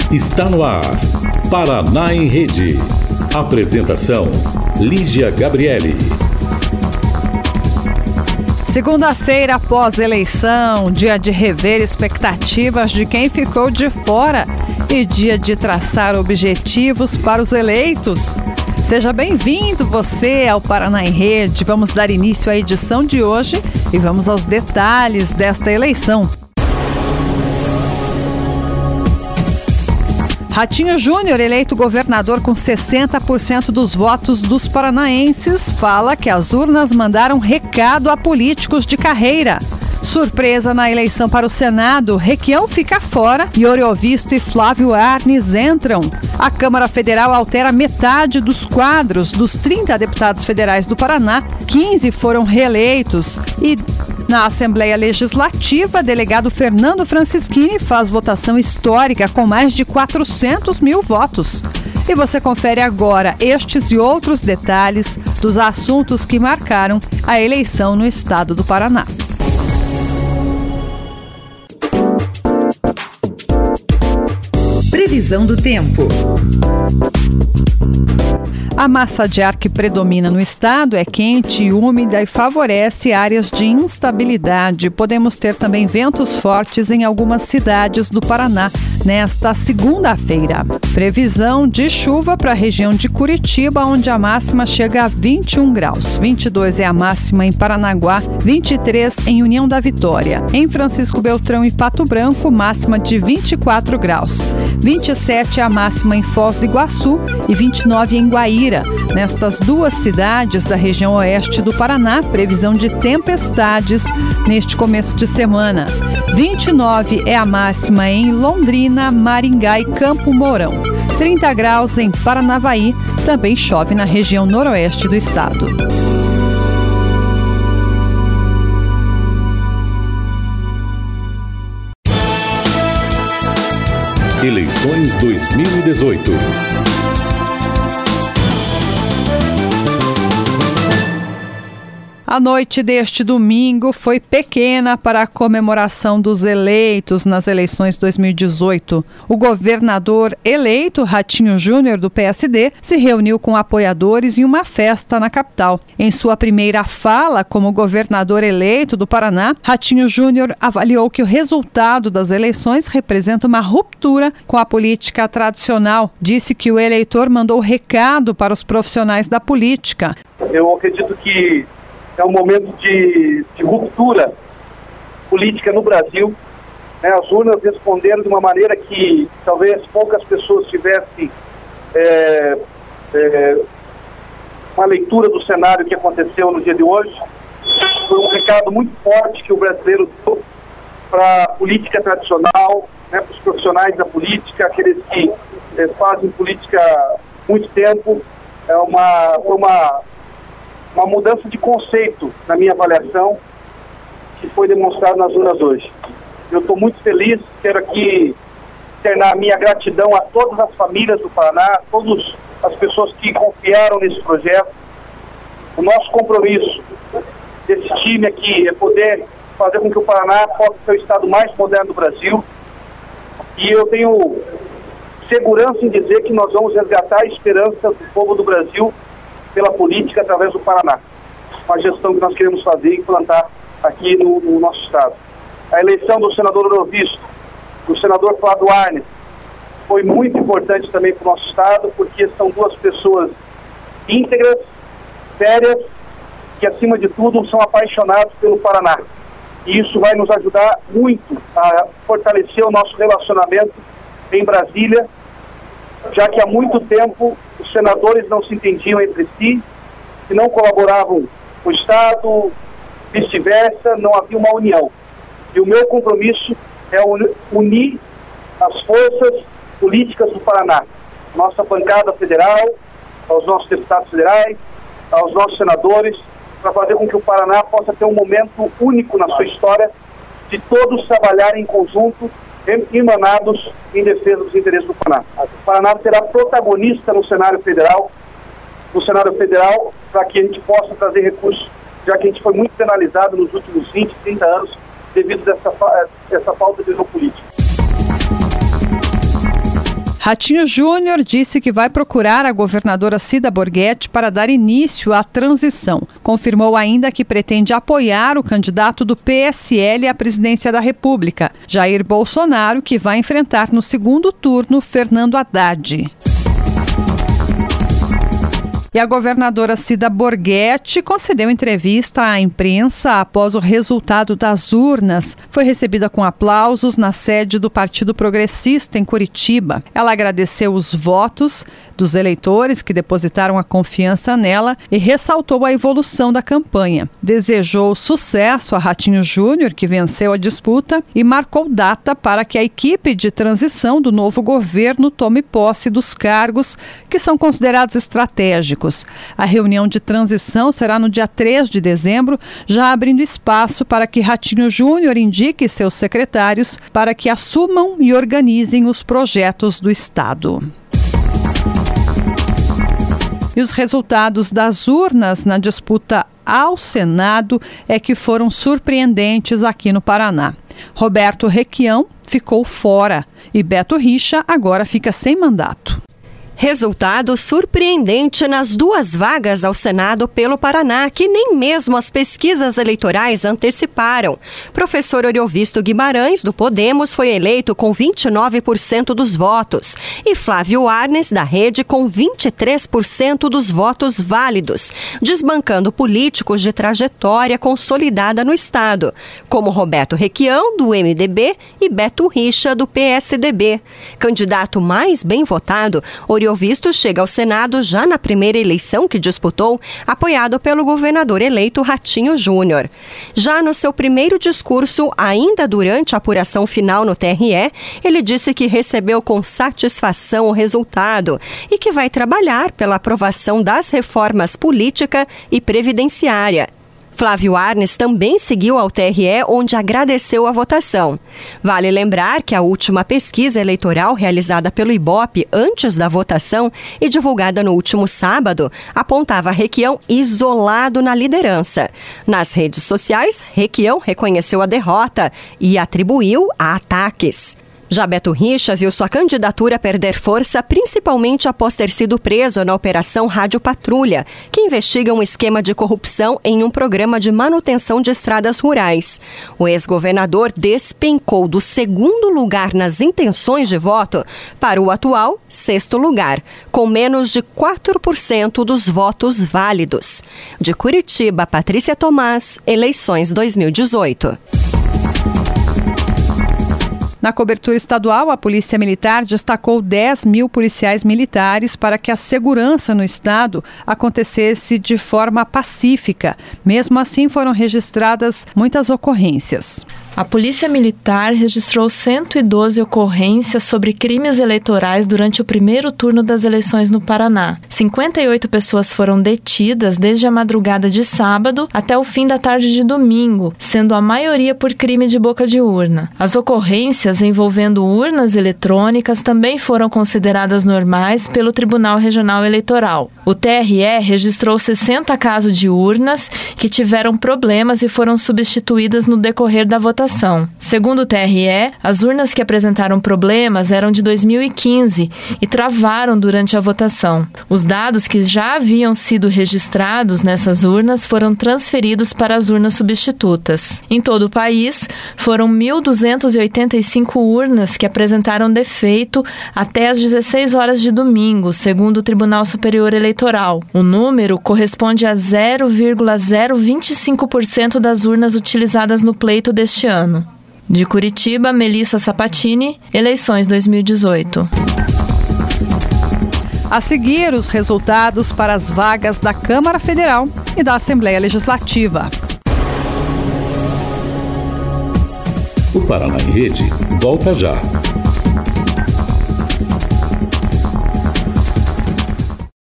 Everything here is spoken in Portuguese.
Está no ar, Paraná em Rede. Apresentação, Lígia Gabriele. Segunda-feira após eleição, dia de rever expectativas de quem ficou de fora e dia de traçar objetivos para os eleitos. Seja bem-vindo você ao Paraná em Rede. Vamos dar início à edição de hoje e vamos aos detalhes desta eleição. Ratinho Júnior, eleito governador com 60% dos votos dos paranaenses, fala que as urnas mandaram recado a políticos de carreira. Surpresa na eleição para o Senado, Requião fica fora e Oriovisto e Flávio Arnes entram. A Câmara Federal altera metade dos quadros dos 30 deputados federais do Paraná, 15 foram reeleitos e na Assembleia Legislativa, delegado Fernando Francischini faz votação histórica com mais de 400 mil votos. E você confere agora estes e outros detalhes dos assuntos que marcaram a eleição no estado do Paraná. Previsão do tempo. A massa de ar que predomina no estado é quente e úmida e favorece áreas de instabilidade. Podemos ter também ventos fortes em algumas cidades do Paraná nesta segunda-feira. Previsão de chuva para a região de Curitiba, onde a máxima chega a 21 graus. 22 é a máxima em Paranaguá, 23 em União da Vitória. Em Francisco Beltrão e Pato Branco, máxima de 24 graus. 27 é a máxima em Foz do Iguaçu e 29 em Guaíra. Nestas duas cidades da região oeste do Paraná, previsão de tempestades neste começo de semana. 29 é a máxima em Londrina, Maringá e Campo Mourão. 30 graus em Paranavaí, também chove na região noroeste do estado. Eleições 2018. A noite deste domingo foi pequena para a comemoração dos eleitos nas eleições 2018. O governador eleito, Ratinho Júnior, do PSD, se reuniu com apoiadores em uma festa na capital. Em sua primeira fala como governador eleito do Paraná, Ratinho Júnior avaliou que o resultado das eleições representa uma ruptura com a política tradicional. Disse que o eleitor mandou recado para os profissionais da política. Eu acredito que é um momento de ruptura política no Brasil. As urnas responderam de uma maneira que talvez poucas pessoas tivessem uma leitura do cenário que aconteceu no dia de hoje. Foi um recado muito forte que o brasileiro deu para a política tradicional, para os profissionais da política, aqueles que fazem política há muito tempo. Foi uma mudança de conceito na minha avaliação que foi demonstrado nas urnas hoje. Eu estou muito feliz, quero aqui externar a minha gratidão a todas as famílias do Paraná, a todas as pessoas que confiaram nesse projeto. O nosso compromisso desse time aqui é poder fazer com que o Paraná possa ser o estado mais moderno do Brasil. E eu tenho segurança em dizer que nós vamos resgatar a esperança do povo do Brasil pela política através do Paraná. Uma gestão que nós queremos fazer e implantar aqui no nosso estado. A eleição do senador Oriovisto, do senador Flávio Arnes, foi muito importante também para o nosso estado, porque são duas pessoas íntegras, sérias, que acima de tudo são apaixonados pelo Paraná. E isso vai nos ajudar muito a fortalecer o nosso relacionamento em Brasília, já que há muito tempo os senadores não se entendiam entre si, que não colaboravam com o Estado, vice-versa, não havia uma união. E o meu compromisso é unir as forças políticas do Paraná, nossa bancada federal, aos nossos deputados federais, aos nossos senadores, para fazer com que o Paraná possa ter um momento único na sua história de todos trabalharem em conjunto, emanados em defesa dos interesses do Paraná. O Paraná será protagonista no cenário federal, para que a gente possa trazer recursos, já que a gente foi muito penalizado nos últimos 20, 30 anos devido a essa falta de visão política. Ratinho Júnior disse que vai procurar a governadora Cida Borghetti para dar início à transição. Confirmou ainda que pretende apoiar o candidato do PSL à presidência da República, Jair Bolsonaro, que vai enfrentar no segundo turno Fernando Haddad. E a governadora Cida Borghetti concedeu entrevista à imprensa após o resultado das urnas. Foi recebida com aplausos na sede do Partido Progressista, em Curitiba. Ela agradeceu os votos dos eleitores que depositaram a confiança nela e ressaltou a evolução da campanha. Desejou sucesso a Ratinho Júnior, que venceu a disputa, e marcou data para que a equipe de transição do novo governo tome posse dos cargos que são considerados estratégicos. A reunião de transição será no dia 3 de dezembro, já abrindo espaço para que Ratinho Júnior indique seus secretários para que assumam e organizem os projetos do Estado. E os resultados das urnas na disputa ao Senado é que foram surpreendentes aqui no Paraná. Roberto Requião ficou fora e Beto Richa agora fica sem mandato. Resultado surpreendente nas 2 vagas ao Senado pelo Paraná, que nem mesmo as pesquisas eleitorais anteciparam. Professor Oriovisto Guimarães, do Podemos, foi eleito com 29% dos votos e Flávio Arnes, da Rede, com 23% dos votos válidos, desbancando políticos de trajetória consolidada no Estado, como Roberto Requião, do MDB, e Beto Richa, do PSDB. Candidato mais bem votado, Oriovisto chega ao Senado já na primeira eleição que disputou, apoiado pelo governador eleito Ratinho Júnior. Já no seu primeiro discurso, ainda durante a apuração final no TRE, ele disse que recebeu com satisfação o resultado e que vai trabalhar pela aprovação das reformas política e previdenciária. Flávio Arnes também seguiu ao TRE, onde agradeceu a votação. Vale lembrar que a última pesquisa eleitoral realizada pelo Ibope antes da votação e divulgada no último sábado apontava Requião isolado na liderança. Nas redes sociais, Requião reconheceu a derrota e atribuiu a ataques. Já Beto Richa viu sua candidatura perder força, principalmente após ter sido preso na Operação Rádio Patrulha, que investiga um esquema de corrupção em um programa de manutenção de estradas rurais. O ex-governador despencou do 2º lugar nas intenções de voto para o atual 6º lugar, com menos de 4% dos votos válidos. De Curitiba, Patrícia Tomás, eleições 2018. Na cobertura estadual, a Polícia Militar destacou 10 mil policiais militares para que a segurança no estado acontecesse de forma pacífica. Mesmo assim, foram registradas muitas ocorrências. A Polícia Militar registrou 112 ocorrências sobre crimes eleitorais durante o primeiro turno das eleições no Paraná. 58 pessoas foram detidas desde a madrugada de sábado até o fim da tarde de domingo, sendo a maioria por crime de boca de urna. As ocorrências envolvendo urnas eletrônicas também foram consideradas normais pelo Tribunal Regional Eleitoral. O TRE registrou 60 casos de urnas que tiveram problemas e foram substituídas no decorrer da votação. Segundo o TRE, as urnas que apresentaram problemas eram de 2015 e travaram durante a votação. Os dados que já haviam sido registrados nessas urnas foram transferidos para as urnas substitutas. Em todo o país, foram 1.285 urnas que apresentaram defeito até às 16 horas de domingo, segundo o Tribunal Superior Eleitoral. O número corresponde a 0,025% das urnas utilizadas no pleito deste ano. De Curitiba, Melissa Sapatini, eleições 2018. A seguir, os resultados para as vagas da Câmara Federal e da Assembleia Legislativa. O Paraná em Rede volta já.